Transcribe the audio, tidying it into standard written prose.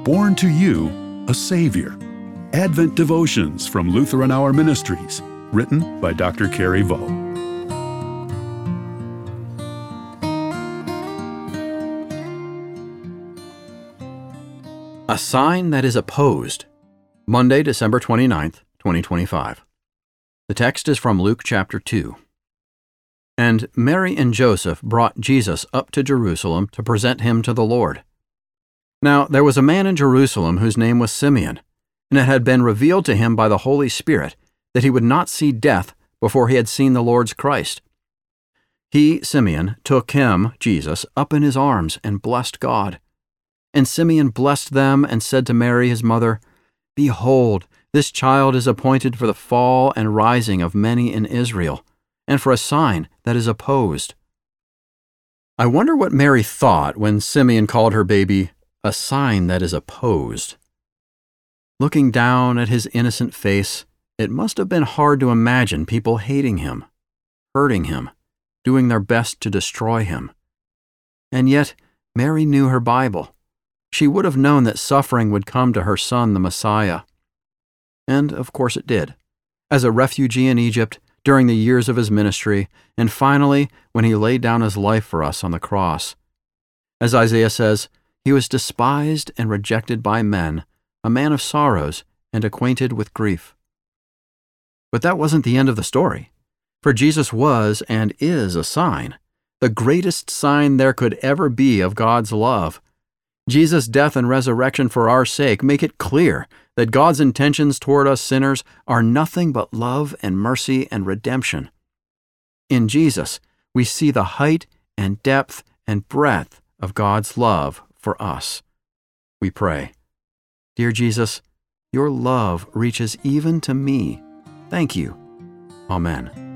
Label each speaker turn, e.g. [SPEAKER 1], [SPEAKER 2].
[SPEAKER 1] born to you a Savior. Advent Devotions from Lutheran Hour Ministries, written by Dr. Carrie Vo.
[SPEAKER 2] A Sign That Is Opposed, Monday, December 29th, 2025. The text is from Luke chapter 2. And Mary and Joseph brought Jesus up to Jerusalem to present him to the Lord. Now there was a man in Jerusalem whose name was Simeon, and it had been revealed to him by the Holy Spirit that he would not see death before he had seen the Lord's Christ. He, Simeon, took him, Jesus, up in his arms and blessed God. And Simeon blessed them and said to Mary his mother, Behold, this child is appointed for the fall and rising of many in Israel, and for a sign that is opposed. I wonder what Mary thought when Simeon called her baby a sign that is opposed. Looking down at his innocent face, it must have been hard to imagine people hating him, hurting him, doing their best to destroy him. And yet, Mary knew her Bible. She would have known that suffering would come to her son, the Messiah. And, of course, it did. As a refugee in Egypt, during the years of his ministry, and finally, when he laid down his life for us on the cross. As Isaiah says, he was despised and rejected by men, a man of sorrows and acquainted with grief. But that wasn't the end of the story, for Jesus was and is a sign, the greatest sign there could ever be of God's love. Jesus' death and resurrection for our sake make it clear that God's intentions toward us sinners are nothing but love and mercy and redemption. In Jesus, we see the height and depth and breadth of God's love for us. We pray, Dear Jesus, your love reaches even to me. Thank you. Amen.